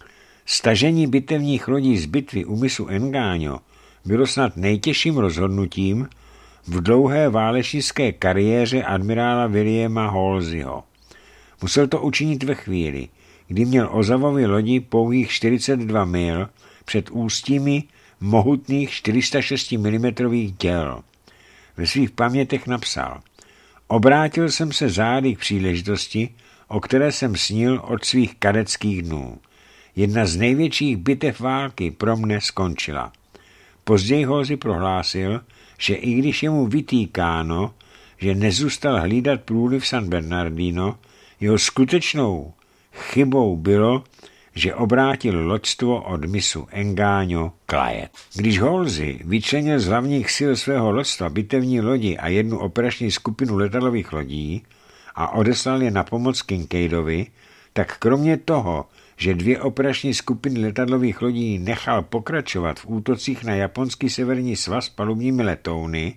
Stažení bitevních lodí z bitvy u mysu Engaño bylo snad nejtěžším rozhodnutím v dlouhé válečnické kariéře admirála Williama Halseyho. Musel to učinit ve chvíli, kdy měl Ozavovy lodi pouhých čtyřicet dva mil před ústími mohutných čtyři sta šest milimetrů děl. Ve svých pamětech napsal: Obrátil jsem se zády k příležitosti, o které jsem snil od svých kadeckých dnů. Jedna z největších bitev války pro mne skončila. Později Halsey prohlásil, že i když je mu vytýkáno, že nezůstal hlídat průliv San Bernardino, jeho skutečnou chybou bylo, že obrátil loďstvo od mysu Engaño Clyde. Když Halsey vyčlenil z hlavních sil svého loďstva bitevní lodi a jednu operační skupinu letadlových lodí a odeslal je na pomoc Kincaidovi, tak kromě toho, že dvě operační skupiny letadlových lodí nechal pokračovat v útocích na japonský severní svaz palubními letouny,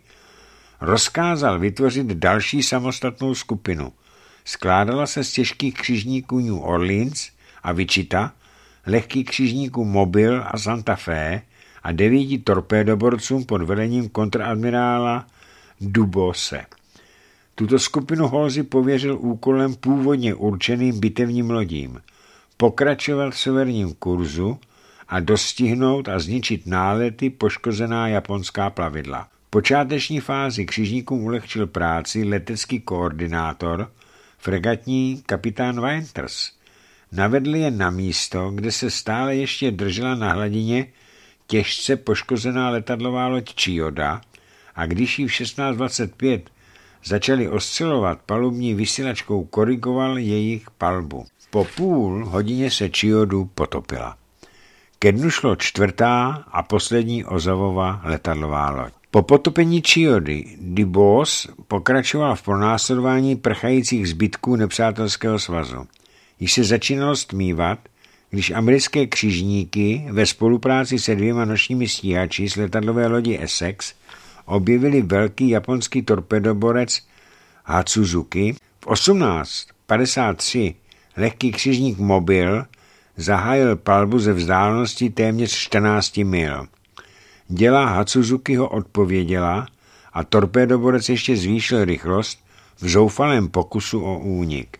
rozkázal vytvořit další samostatnou skupinu. Skládala se z těžkých křižníků New Orleans a Wichita, lehkých křižníků Mobile a Santa Fe a devíti torpédoborcům pod vedením kontradmirála Dubose. Tuto skupinu Halsey pověřil úkolem původně určeným bitevním lodím pokračovat v severním kurzu a dostihnout a zničit nálety poškozená japonská plavidla. V počáteční fázi křižníkům ulehčil práci letecký koordinátor, fregatní kapitán Winters. Navedl je na místo, kde se stále ještě držela na hladině těžce poškozená letadlová loď Chiyoda, a když ji v šestnáct dvacet pět začali oscilovat palubní vysílačkou, korigoval jejich palbu. Po půl hodině se Chiyodu potopila. Ke dnu šlo čtvrtá a poslední Ozavova letadlová loď. Po potopení Chiyody Dubose pokračoval v pronásledování prchajících zbytků nepřátelského svazu. Již se začínalo stmívat, když americké křižníky ve spolupráci se dvěma nočními stíhači z letadlové lodi Essex objevili velký japonský torpedoborec Hatsuzuki. V osmnáct padesát tři lehký křižník Mobile zahájil palbu ze vzdálenosti téměř čtrnáct mil. Děla Hatsuzukiho odpověděla a torpédoborec ještě zvýšil rychlost v zoufalém pokusu o únik.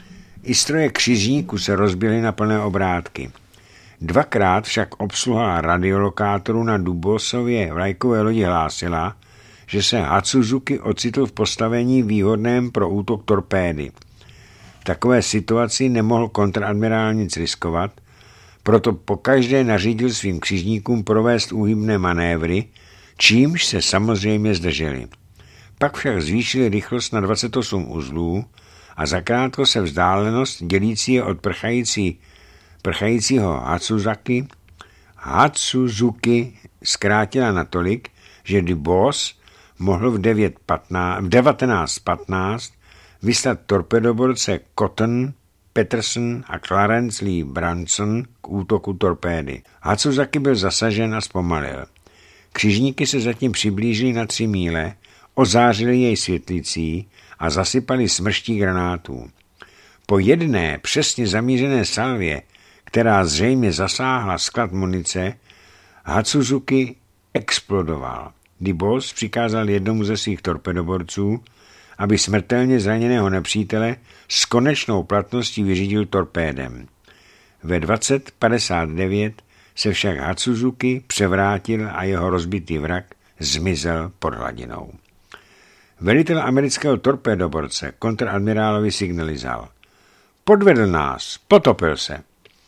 I stroje křižníku se rozběhly na plné obrátky. Dvakrát však obsluha radiolokátoru na Dubosově vlajkové lodi hlásila, že se Hatsuzuki ocitl v postavení výhodném pro útok torpédy. takové situaci nemohl kontradmirál nic riskovat, proto pokaždé nařídil svým křižníkům provést úhybné manévry, čímž se samozřejmě zdrželi. Pak však zvýšili rychlost na dvacet osm uzlů a zakrátko se vzdálenost dělící je od prchající, prchajícího Hatsuzaki, Hatsuzuki zkrátila natolik, že Dubois mohl v, v devatenáct patnáct vyslat torpedoborce Cotton, Peterson a Clarence Lee Branson k útoku torpédy. Hatsuzaki byl zasažen a zpomalil. Křižníky se zatím přiblížili na tři míle, ozářili jej světlicí a zasypali smrští granátů. Po jedné přesně zamířené salvě, která zřejmě zasáhla sklad munice, Hatsuzuki explodoval. Dubois přikázal jednomu ze svých torpedoborců, aby smrtelně zraněného nepřítele s konečnou platností vyřídil torpédem. Ve dvacet padesát devět se však Hatsuzuki převrátil a jeho rozbitý vrak zmizel pod hladinou. Velitel amerického torpédoborce kontradmirálovi signalizoval. Podvedl nás, potopil se.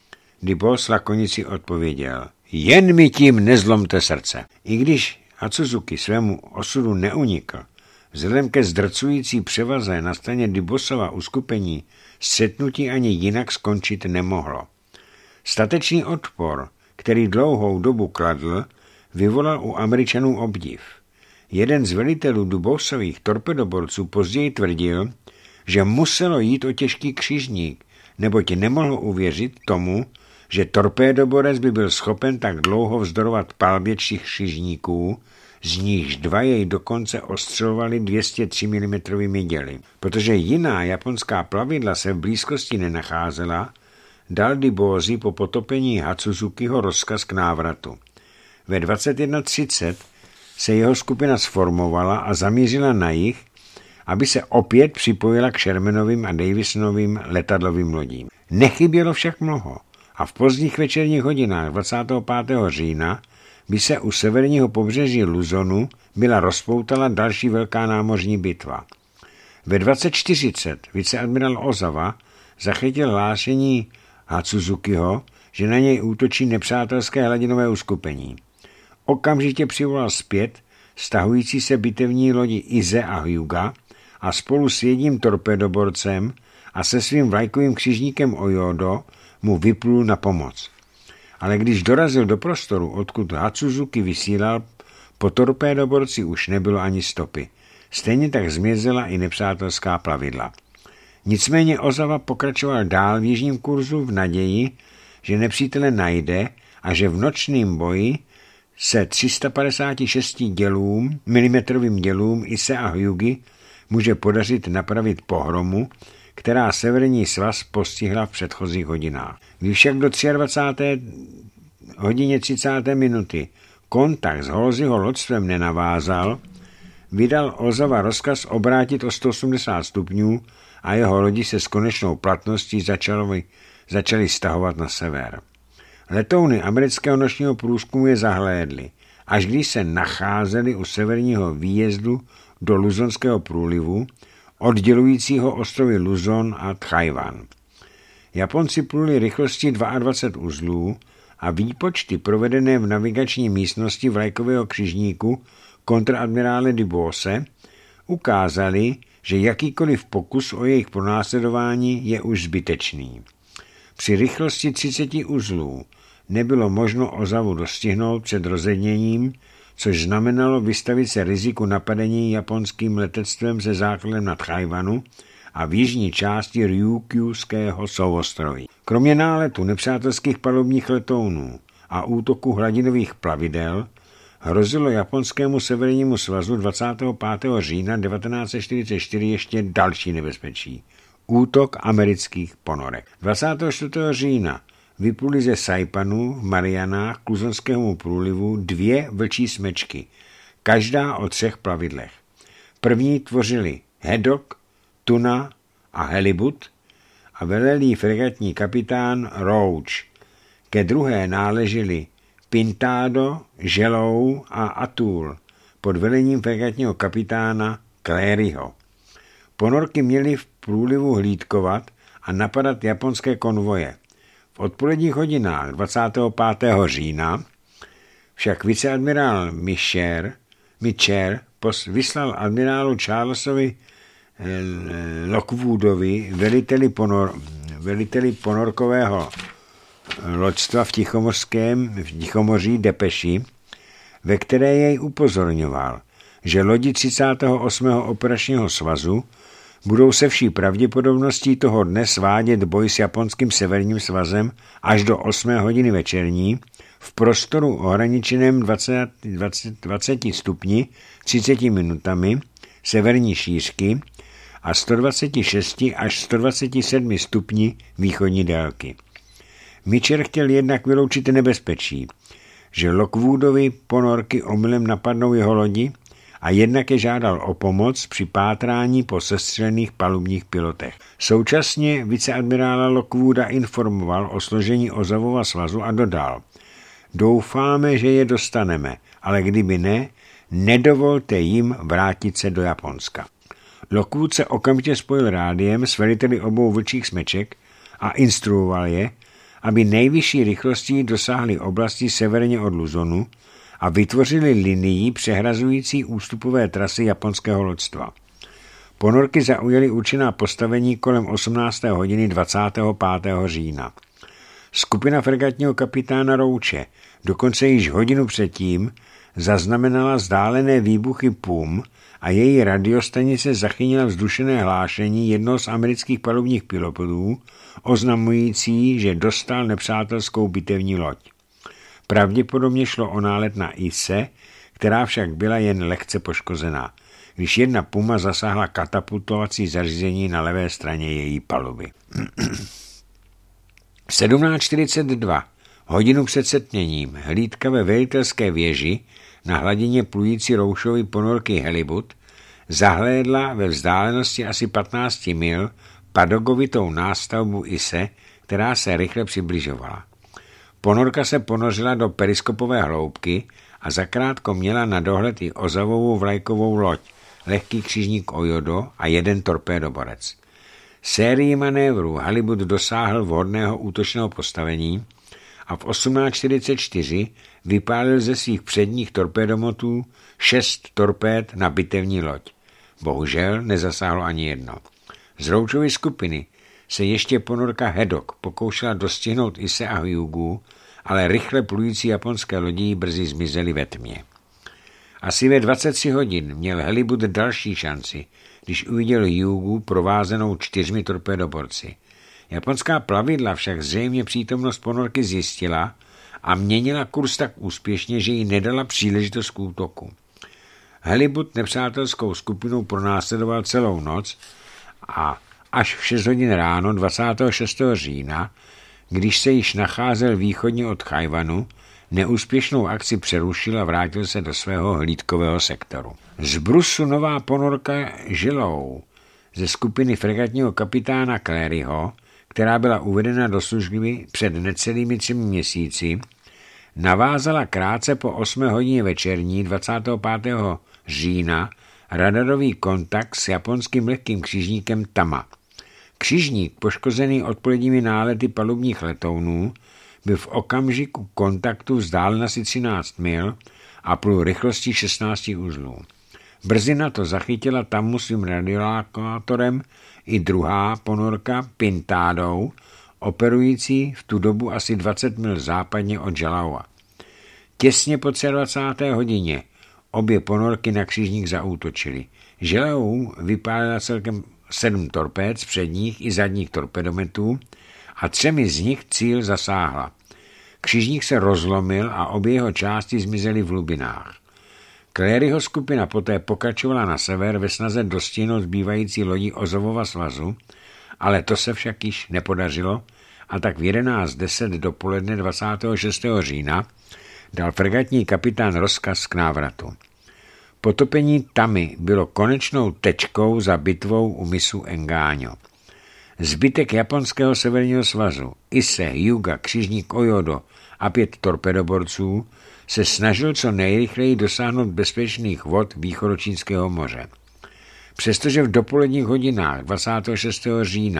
Dubois lakonici odpověděl. Jen mi tím nezlomte srdce. I když Hatsuzuki svému osudu neunikl, vzhledem ke zdrcující převaze na straně Duboisova uskupení střetnutí ani jinak skončit nemohlo. Statečný odpor, který dlouhou dobu kladl, vyvolal u Američanů obdiv. Jeden z velitelů Duboisových torpedoborců později tvrdil, že muselo jít o těžký křižník, neboť nemohl uvěřit tomu, že torpédoborec by byl schopen tak dlouho vzdorovat palbě třech křižníků, z nichž dva jej dokonce ostřelovali dvě stě tři milimetrovými děly. Protože jiná japonská plavidla se v blízkosti nenacházela, dal Duboisi po potopení Hatsuzukiho rozkaz k návratu. Ve dvacet jedna třicet se jeho skupina sformovala a zamířila na jih, aby se opět připojila k Shermanovým a Davisonovým letadlovým lodím. Nechybělo však mnoho a v pozdních večerních hodinách dvacátého pátého října by se u severního pobřeží Luzonu byla rozpoutala další velká námořní bitva. Ve dvacet čtyřicet viceadmirál Ozawa zachytil hlášení Hatsuzukiho, že na něj útočí nepřátelské hladinové uskupení. Okamžitě přivolal zpět stahující se bitevní lodi Ize a Hyuga a spolu s jedním torpedoborcem a se svým vlajkovým křižníkem Ojodo mu vyplul na pomoc. Ale když dorazil do prostoru, odkud Hatsuzuki vysílal, po torpédoborci už nebylo ani stopy. Stejně tak zmizela i nepřátelská plavidla. Nicméně Ozawa pokračoval dál v jižním kurzu v naději, že nepřítele najde a že v nočním boji se tři sta padesát šest dělům, milimetrovým dělům Ise a Hyugy může podařit napravit pohromu, která severní svaz postihla v předchozích hodinách. Když však do dvacáté třetí hodině třicáté minuty kontakt s Halseyho loďstvem nenavázal, vydal Ozawa rozkaz obrátit o sto osmdesát stupňů a jeho lodi se s konečnou platností začaly, začaly stahovat na sever. Letouny amerického nočního průzkumu je zahlédly, až když se nacházeli u severního výjezdu do Luzonského průlivu, oddělujícího ostrovy Luzon a Tchaj-wan. Japonci pluli rychlostí dvacet dva uzlů a výpočty provedené v navigační místnosti vlajkového křižníku kontradmirále Duboise ukázaly, že jakýkoliv pokus o jejich pronásledování je už zbytečný. Při rychlosti třicet uzlů nebylo možno Ozawu dostihnout před rozedněním, což znamenalo vystavit se riziku napadení japonským letectvem se základem na Tchaj-wanu a v jižní části Ryukyuského souostroví. Kromě náletu nepřátelských palubních letounů a útoku hladinových plavidel hrozilo japonskému severnímu svazu dvacátého pátého října devatenáct set čtyřicet čtyři ještě další nebezpečí. Útok amerických ponorek. dvacátého čtvrtého října vypluli ze Saipanu v Marianách k Luzonskému průlivu dvě vlčí smečky, každá o třech plavidlech. První tvořili Haddock, Tuna a Halibut a velel jí fregatní kapitán Roach. Ke druhé náleželi Pintado, Želou a Atul pod velením fregatního kapitána Claryho. Ponorky měly v průlivu hlídkovat a napadat japonské konvoje. V odpoledních hodinách dvacátého pátého října však viceadmirál Mitchell, Mitchell vyslal admirálu Charlesovi Lockwoodovi, veliteli, ponor, veliteli ponorkového loďstva v Tichomořském, v Tichomoří depeši, ve které jej upozorňoval, že lodi třicátého osmého operačního svazu budou se vší pravděpodobností toho dne svádět boj s japonským severním svazem až do osmé hodiny večerní v prostoru ohraničeném dvacet, dvacet, dvacet stupni třicet minutami severní šířky a sto dvacet šest až sto dvacet sedm stupni východní délky. Mitchell chtěl jednak vyloučit nebezpečí, že Lockwoodovi ponorky omylem napadnou jeho lodi, a jednak je žádal o pomoc při pátrání po sestřelených palubních pilotech. Současně viceadmirála Lockwooda informoval o složení Ozavova svazu a dodal: doufáme, že je dostaneme, ale kdyby ne, nedovolte jim vrátit se do Japonska. Lockwood se okamžitě spojil rádiem s veliteli obou vlčích smeček a instruoval je, aby nejvyšší rychlostí dosáhli oblasti severně od Luzonu a vytvořili linii přehrazující ústupové trasy japonského loďstva. Ponorky zaujaly určená postavení kolem osmnácté hodiny dvacátého pátého října. Skupina fregatního kapitána Rouče dokonce již hodinu předtím zaznamenala vzdálené výbuchy pum a její radiostanice zachytila vzdušené hlášení jednoho z amerických palubních pilotů, oznamující, že dostal nepřátelskou bitevní loď. Pravděpodobně šlo o nálet na Ise, která však byla jen lehce poškozená, když jedna puma zasáhla katapultovací zařízení na levé straně její paluby. sedmnáct čtyřicet dva, hodinu před setměním, hlídka ve velitelské věži na hladině plující Roušovy ponorky Halibut zahlédla ve vzdálenosti asi patnáct mil padogovitou nástavbu Ise, která se rychle přibližovala. Ponorka se ponořila do periskopové hloubky a zakrátko měla na dohled i Ozavovou vlajkovou loď, lehký křižník Ojodo a jeden torpédoborec. Sérii manévrů Halibut dosáhl vhodného útočného postavení a v osmnáct čtyřicet čtyři vypálil ze svých předních torpédomotů šest torpéd na bitevní loď. Bohužel nezasáhlo ani jedno. Z Roučovy skupiny se ještě ponorka Hedok pokoušela dostihnout Ise a Hyugu, ale rychle plující japonské lodi brzy zmizely ve tmě. Asi ve dvacet tři hodin měl Halibut další šanci, když uviděl Hyugu provázenou čtyřmi torpédoborci. Japonská plavidla však zřejmě přítomnost ponorky zjistila a měnila kurz tak úspěšně, že jí nedala příležitost k útoku. Halibut nepřátelskou skupinou pronásledoval celou noc a až v šest hodin ráno dvacátého šestého října, když se již nacházel východně od Tchaj-wanu, neúspěšnou akci přerušil a vrátil se do svého hlídkového sektoru. Z brusu nová ponorka Žilou ze skupiny fregatního kapitána Claryho, která byla uvedena do služby před necelými třemi měsíci, navázala krátce po osmé hodině večerní dvacátého pátého října radarový kontakt s japonským lehkým křižníkem Tama. Křižník, poškozený odpoledními nálety palubních letounů, byl v okamžiku kontaktu vzdálen asi třináct mil a plul rychlostí šestnáct uzlů. Brzy na to zachytila Tamu svým radiolokátorem i druhá ponorka Pintádou, operující v tu dobu asi dvacet mil západně od Jalaua. Těsně po dvacáté třetí hodině obě ponorky na křižník zaútočily. Jalau vypálila celkem sedm torpéd z předních i zadních torpedometů a třemi z nich cíl zasáhla. Křižník se rozlomil a obě jeho části zmizely v hlubinách. Claryho skupina poté pokračovala na sever ve snaze dostihnout zbývající lodi Ozavova svazu, ale to se však již nepodařilo a tak v jedenáct deset dopoledne dvacátého šestého října dal fregatní kapitán rozkaz k návratu. Potopení Tamy bylo konečnou tečkou za bitvou u mysu Engáňo. Zbytek japonského severního svazu, Ise, Hyuga, křižník Ojodo a pět torpedoborců se snažil co nejrychleji dosáhnout bezpečných vod východočínského moře. Přestože v dopoledních hodinách dvacátého šestého října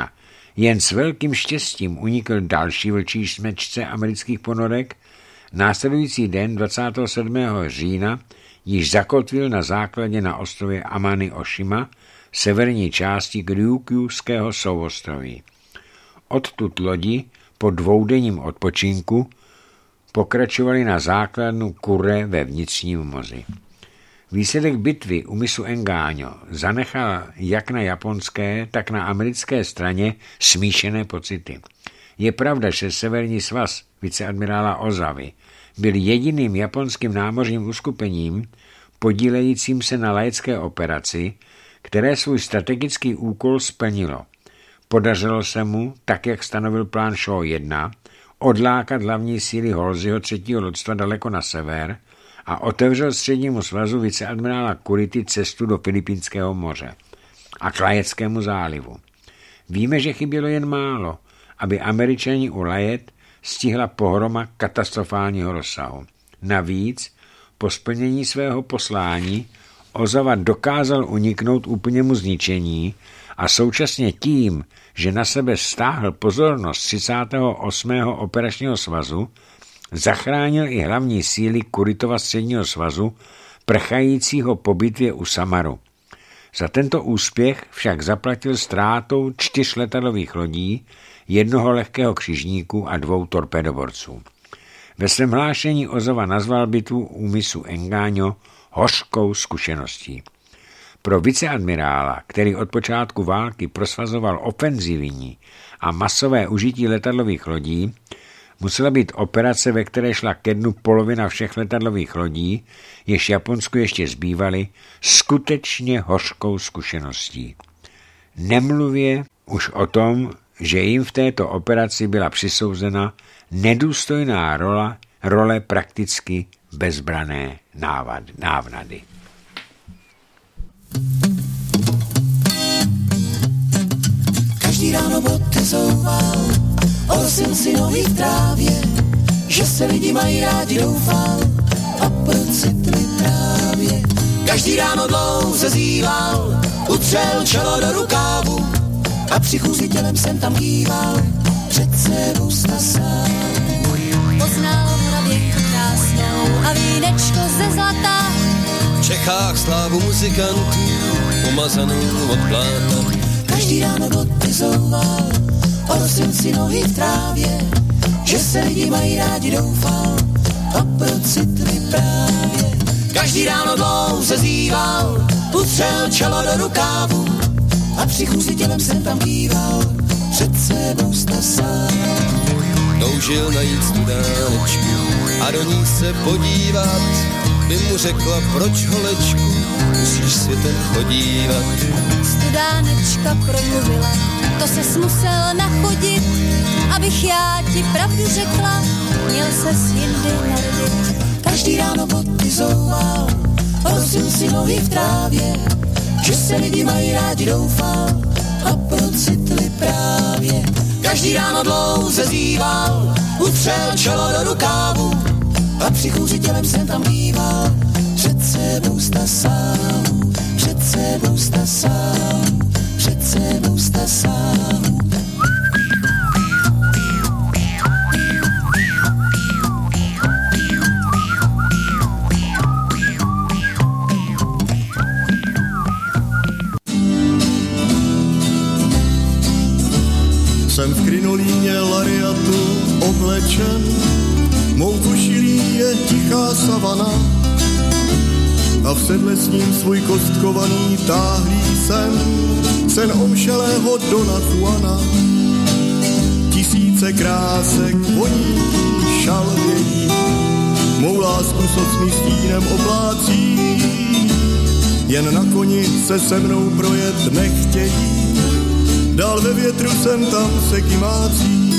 Jen s velkým štěstím unikl další vlčí smečce amerických ponorek. Následující den dvacátého sedmého října již zakotvil na základě na ostrově Amami Oshima, severní části Ryukyuského souostroví. Odtud lodi po dvoudenním odpočinku pokračovali na základnu Kure ve vnitřním moři. Výsledek bitvy u mysu Engaño zanechal jak na japonské, tak na americké straně smíšené pocity. Je pravda, že Severní svaz viceadmirála Ozavy byl jediným japonským námořním uskupením podílejícím se na laické operaci, které svůj strategický úkol splnilo. Podařilo se mu, tak jak stanovil plán Shaw jedna, odlákat hlavní síly Halseyho třetího loďstva daleko na sever a otevřel střednímu svazu viceadmirála Kurity cestu do Filipínského moře a k Lajeckému zálivu. Víme, že chybělo jen málo, aby Američani u Lajet stihla pohroma katastrofálního rozsahu. Navíc, po splnění svého poslání, Ozawa dokázal uniknout úplnému zničení a současně tím, že na sebe stáhl pozornost třicátého osmého operačního svazu, zachránil i hlavní síly Kuritova středního svazu, prchajícího po bitvě u Samaru. Za tento úspěch však zaplatil ztrátou čtyř letadlových lodí, jednoho lehkého křižníku a dvou torpédoborců. Ve svém hlášení Ozawa nazval bitvu u mysu Engaño hořkou zkušeností. Pro viceadmirála, který od počátku války prosvazoval ofenzivní a masové užití letadlových lodí, musela být operace, ve které šla ke dnu polovina všech letadlových lodí, jež Japonsku ještě zbývaly, skutečně hořkou zkušeností. Nemluvě už o tom, že jim v této operaci byla přisouzena nedůstojná rola, role prakticky bezbrané návad, návnady. Každý ráno botezouval, orosil si nohy v trávě, že se lidi mají rádi, doufal a procitli právě. Každý ráno dlouze zýval, utřel čelo do rukávu a při chůzi tělem jsem tam kýval, před sebou stasal. Poznal hraběnku krásnou a vínečko ze zlata. V Čechách slávu muzikantů, umazanou od pláta. Každý ráno botezouval, orosil si nohy v trávě, že se lidi mají rádi, doufal a procitli právě. Každý ráno dlouze zýval, utřel čelo do rukávu a při chůzi tělem jsem tam kýval, před sebou stasal. Toužil najít studánečku a do ní se podívat, by mu řekla, proč holečku, musíš světem chodívat. Studánečka promluvila, to ses musel nachodit, abych já ti pravdu řekla, měl ses jindy narodit. Každý ráno botezouval, orosil si nohy v trávě, že se lidi mají rádi, doufal a procitli právě. Každý ráno dlouze zýval, utřel čelo do rukávu a při chůzi tělem jsem tam kýval, před sebou stasal, před sebou stasal, před sebou stasal. Jsem v krinolíně lariatu oblečen, mou košilí je tichá savana a v sedle s ním svůj kostkovaný táhlý sen, sen omšelého Dona Juana. Tisíce krásek voní, šalvějí, mou lásku socný stínem oblácí, jen na koni se se mnou projet nechtějí, dál ve větru sem tam se kymácí.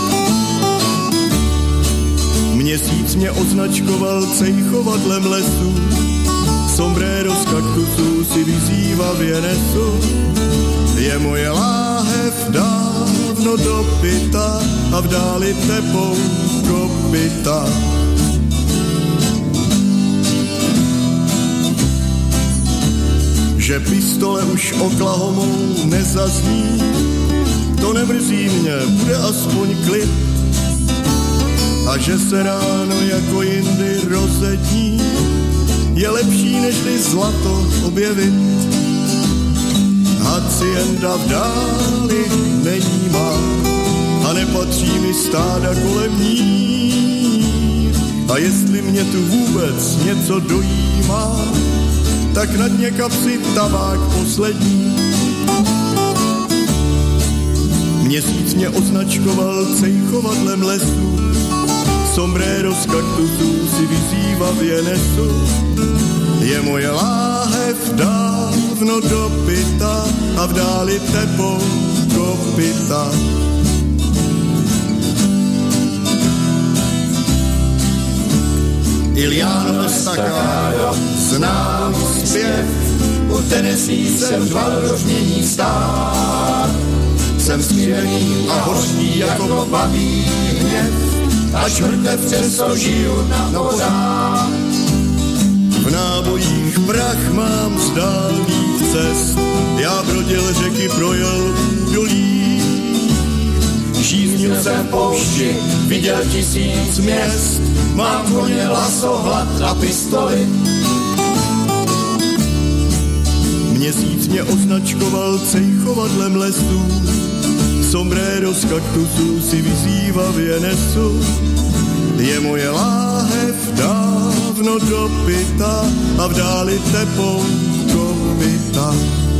Měsíc mě označkoval cejchovadlem lesu, sombrero z kaktusů si vyzývavě nesu. Je moje láhev dávno dopita a v dáli tepou kopyta. Že pistole už Oklahomou nezazní, to nemrzí mě, bude aspoň klid. A že se ráno jako jindy rozední, je lepší, nežli zlato objevit. Hacienda v dáli není má a nepatří mi stáda kolem ní. A jestli mě tu vůbec něco dojímá, tak na dně kapsy tabák poslední. Měsíc mě označkoval cejchovadlem lesu, sombrero z kaktusů si vyzývavě nesu. Je moje láhev dávno dopita a v dáli tebou kopita. Iliano Estacado zná můj zpěv, u Tennessee jsem žval do žmění stát. Jsem skřívený a hořký jako babí hněv, až mrtev přesto žiju na pořád. V nábojích prach mám z dálných cest, já brodil řeky, projel údolí. Žíznil jsem poušti, viděl tisíc měst, mám koně, laso, hlad a pistoli. Měsíc mě označkoval cejchovadlem lesů, sombrero z kaktusů si vyzývavě nesu. Je moje láhev dávno dopita a v dáli tepou kopita.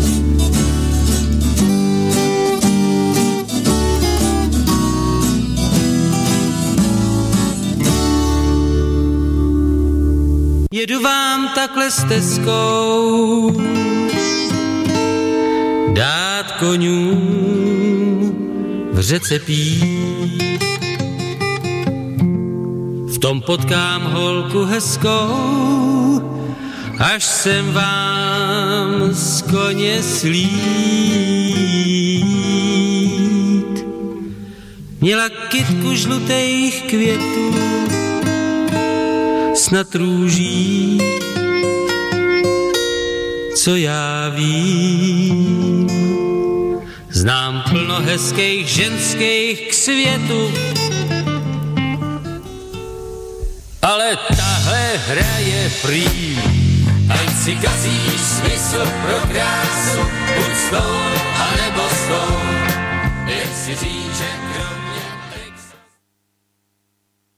Jedu vám takhle stezkou dát konňů v řece pít. V tom potkám holku hezkou, až jsem vám z koně slít. Měla kytku žlutých květů, snad růží, co já vím. Znám plno hezkých ženských k světu, ale tahle hra je prý. Ať si kazíš smysl pro krásu, buď s tou, anebo s tou, jak si říct.